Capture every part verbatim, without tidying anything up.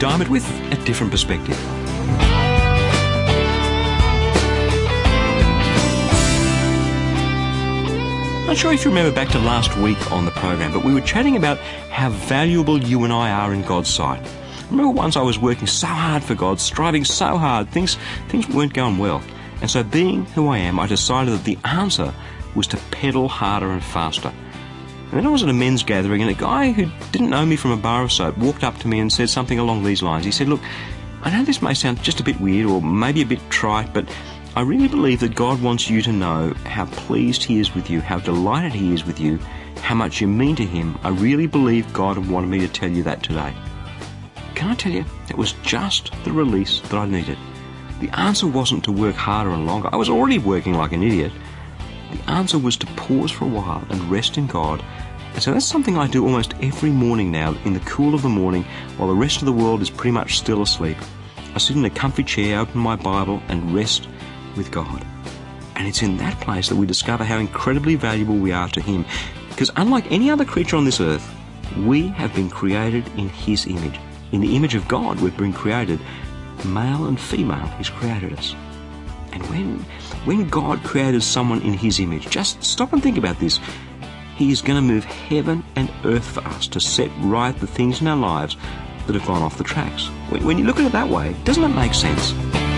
Diamond with a different perspective. Not sure if you remember back to last week on the program, but we were chatting about how valuable you and I are in God's sight. I remember once I was working so hard for God, striving so hard, things things weren't going well. And so being who I am, I decided that the answer was to pedal harder and faster. And then I was at a men's gathering, and a guy who didn't know me from a bar of soap walked up to me and said something along these lines. He said, "Look, I know this may sound just a bit weird or maybe a bit trite, but I really believe that God wants you to know how pleased He is with you, how delighted He is with you, how much you mean to Him. I really believe God wanted me to tell you that today." Can I tell you, it was just the release that I needed. The answer wasn't to work harder and longer. I was already working like an idiot. The answer was to pause for a while and rest in God. And so that's something I do almost every morning now, in the cool of the morning, while the rest of the world is pretty much still asleep. I sit in a comfy chair, open my Bible, and rest with God. And it's in that place that we discover how incredibly valuable we are to Him. Because unlike any other creature on this earth, we have been created in His image. In the image of God, we've been created. Male and female, He's created us. And when, when God created someone in His image, just stop and think about this. He is going to move heaven and earth for us to set right the things in our lives that have gone off the tracks. When, when you look at it that way, doesn't it make sense?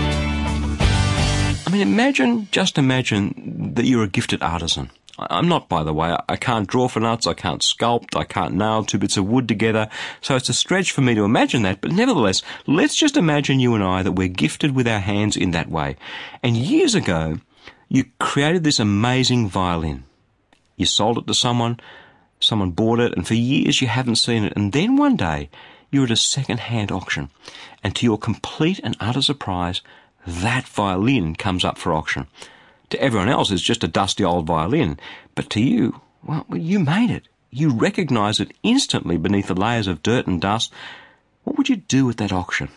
I mean, imagine, just imagine that you're a gifted artisan. I'm not, by the way. I can't draw for nuts, I can't sculpt, I can't nail two bits of wood together, so it's a stretch for me to imagine that, but nevertheless, let's just imagine you and I that we're gifted with our hands in that way. And years ago, you created this amazing violin. You sold it to someone, someone bought it, and for years you haven't seen it, and then one day, you're at a second-hand auction, and to your complete and utter surprise, that violin comes up for auction. To everyone else, it's just a dusty old violin. But to you, well, you made it. You recognise it instantly beneath the layers of dirt and dust. What would you do with that auction?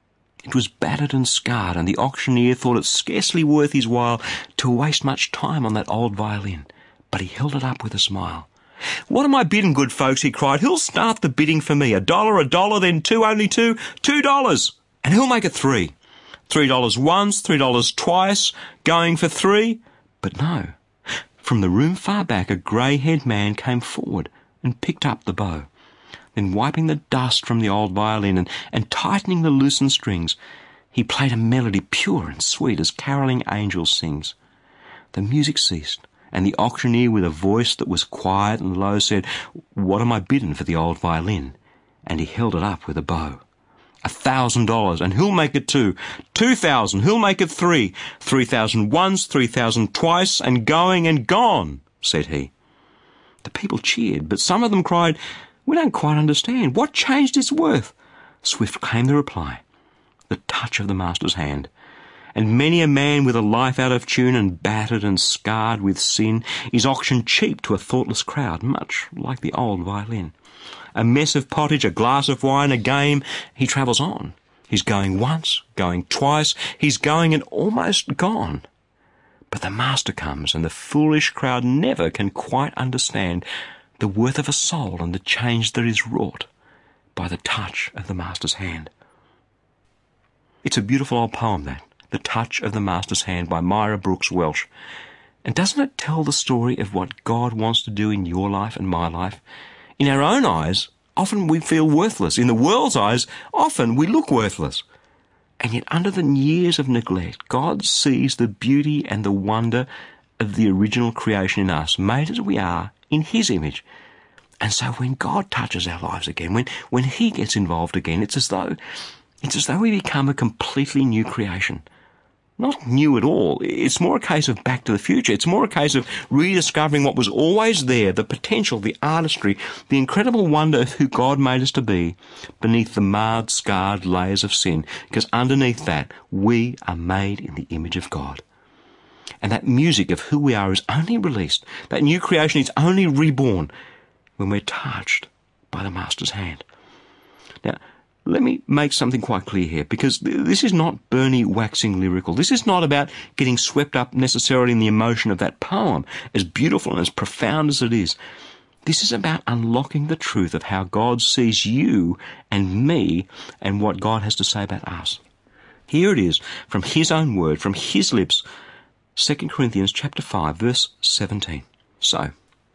It was battered and scarred, and the auctioneer thought it scarcely worth his while to waste much time on that old violin. But he held it up with a smile. "What am I bidding, good folks?" he cried. "Who'll start the bidding for me? A dollar, a dollar, then two, only two, two dollars. And who'll make it three? Three dollars once, three dollars twice, going for three." But no. From the room far back, a grey-haired man came forward and picked up the bow. Then wiping the dust from the old violin and, and tightening the loosened strings, he played a melody pure and sweet as caroling angels sings. The music ceased, and the auctioneer, with a voice that was quiet and low, said, "What am I bidding for the old violin?" And he held it up with a bow. A thousand dollars, and who'll make it two? Two thousand, who'll make it three? Three thousand once, three thousand twice, and going and gone, said he. The people cheered, but some of them cried, "We don't quite understand. What changed its worth?" Swift came the reply, the touch of the master's hand. And many a man with a life out of tune and battered and scarred with sin is auctioned cheap to a thoughtless crowd, much like the old violin. A mess of pottage, a glass of wine, a game, he travels on. He's going once, going twice, he's going and almost gone. But the master comes, and the foolish crowd never can quite understand the worth of a soul and the change that is wrought by the touch of the master's hand. It's a beautiful old poem, that, The Touch of the Master's Hand by Myra Brooks Welsh. And doesn't it tell the story of what God wants to do in your life and my life? In our own eyes, often we feel worthless. In the world's eyes, often we look worthless. And yet under the years of neglect, God sees the beauty and the wonder of the original creation in us, made as we are in His image. And so when God touches our lives again, when, when He gets involved again, it's as though it's as though we become a completely new creation. Not new at all. It's more a case of back to the future. It's more a case of rediscovering what was always there, the potential, the artistry, the incredible wonder of who God made us to be beneath the marred, scarred layers of sin. Because underneath that, we are made in the image of God. And that music of who we are is only released, that new creation is only reborn when we're touched by the Master's hand. Now, let me make something quite clear here, because this is not Bernie waxing lyrical. This is not about getting swept up necessarily in the emotion of that poem, as beautiful and as profound as it is. This is about unlocking the truth of how God sees you and me and what God has to say about us. Here it is, from his own word, from his lips, Second Corinthians chapter five, verse seventeen. So,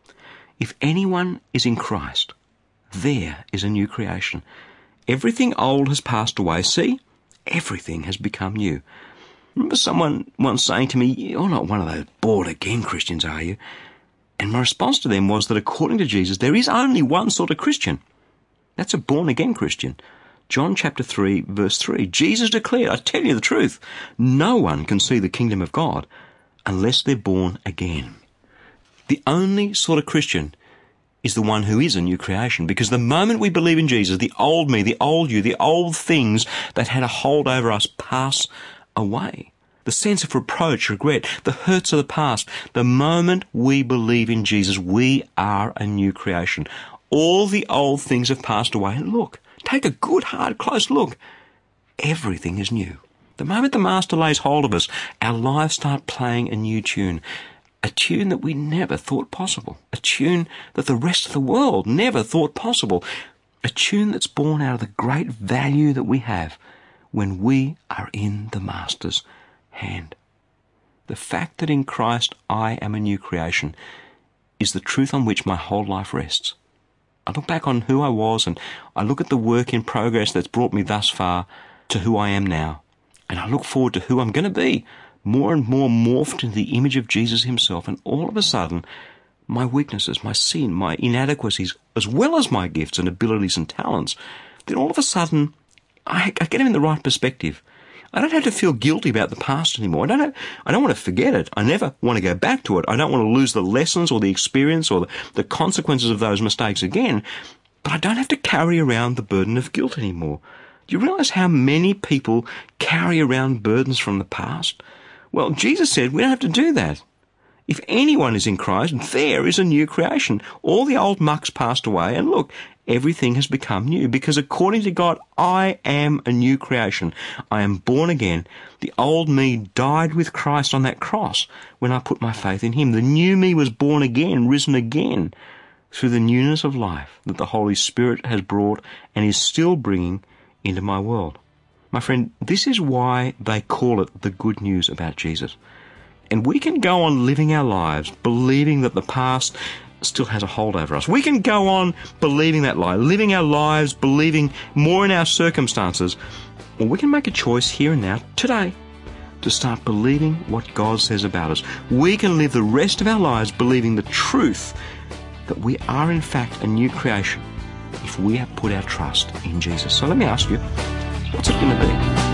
if anyone is in Christ, there is a new creation. Everything old has passed away. See, everything has become new. Remember someone once saying to me, "You're not one of those born-again Christians, are you?" And my response to them was that according to Jesus, there is only one sort of Christian. That's a born-again Christian. John chapter three, verse three, Jesus declared, I tell you the truth, no one can see the kingdom of God unless they're born again. The only sort of Christian is the one who is a new creation, because the moment we believe in Jesus, the old me, the old you, the old things that had a hold over us pass away. The sense of reproach, regret, the hurts of the past. The moment we believe in Jesus, we are a new creation. All the old things have passed away. And look, take a good, hard, close look. Everything is new. The moment the Master lays hold of us, our lives start playing a new tune. A tune that we never thought possible. A tune that the rest of the world never thought possible. A tune that's born out of the great value that we have when we are in the Master's hand. The fact that in Christ I am a new creation is the truth on which my whole life rests. I look back on who I was and I look at the work in progress that's brought me thus far to who I am now. And I look forward to who I'm going to be, more and more morphed into the image of Jesus himself. And all of a sudden, my weaknesses, my sin, my inadequacies, as well as my gifts and abilities and talents, then all of a sudden, I, I get them in the right perspective. I don't have to feel guilty about the past anymore. I don't have, I don't want to forget it. I never want to go back to it. I don't want to lose the lessons or the experience or the, the consequences of those mistakes again. But I don't have to carry around the burden of guilt anymore. Do you realize how many people carry around burdens from the past? Well, Jesus said we don't have to do that. If anyone is in Christ, there is a new creation. All the old muck's passed away, and look, everything has become new, because according to God, I am a new creation. I am born again. The old me died with Christ on that cross when I put my faith in him. The new me was born again, risen again, through the newness of life that the Holy Spirit has brought and is still bringing into my world. My friend, this is why they call it the good news about Jesus. And we can go on living our lives believing that the past still has a hold over us. We can go on believing that lie, living our lives believing more in our circumstances, or we can make a choice here and now, today, to start believing what God says about us. We can live the rest of our lives believing the truth that we are in fact a new creation if we have put our trust in Jesus. So let me ask you, what's it going to be?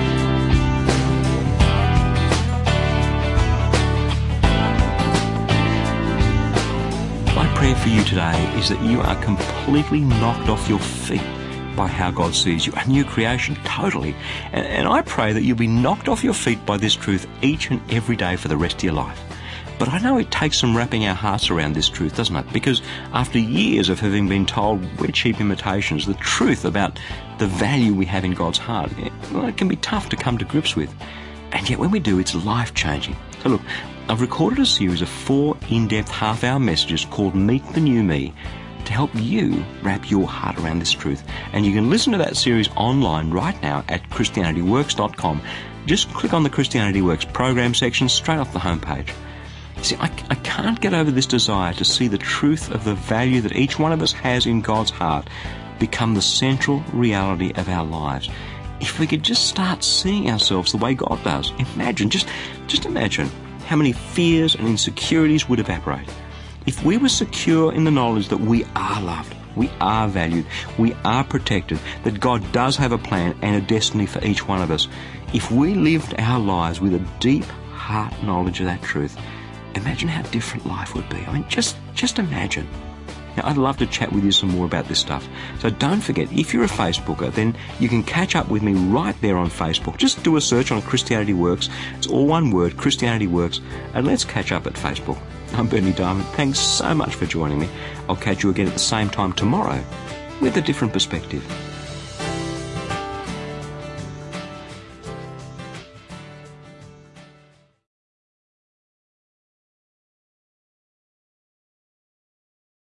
My prayer for you today is that you are completely knocked off your feet by how God sees you, a new creation, totally. And, and I pray that you'll be knocked off your feet by this truth each and every day for the rest of your life. But I know it takes some wrapping our hearts around this truth, doesn't it? Because after years of having been told we're cheap imitations, the truth about the value we have in God's heart, well, it can be tough to come to grips with. And yet when we do, it's life-changing. So look, I've recorded a series of four in-depth half-hour messages called Meet the New Me to help you wrap your heart around this truth. And you can listen to that series online right now at Christianity Works dot com. Just click on the Christianity Works program section straight off the homepage. See, I, I can't get over this desire to see the truth of the value that each one of us has in God's heart become the central reality of our lives. If we could just start seeing ourselves the way God does, imagine, just, just imagine how many fears and insecurities would evaporate. If we were secure in the knowledge that we are loved, we are valued, we are protected, that God does have a plan and a destiny for each one of us, if we lived our lives with a deep heart knowledge of that truth, imagine how different life would be. I mean, just, just imagine. Now, I'd love to chat with you some more about this stuff. So don't forget, if you're a Facebooker, then you can catch up with me right there on Facebook. Just do a search on Christianity Works. It's all one word, Christianity Works, and let's catch up at Facebook. I'm Bernie Diamond. Thanks so much for joining me. I'll catch you again at the same time tomorrow with a different perspective.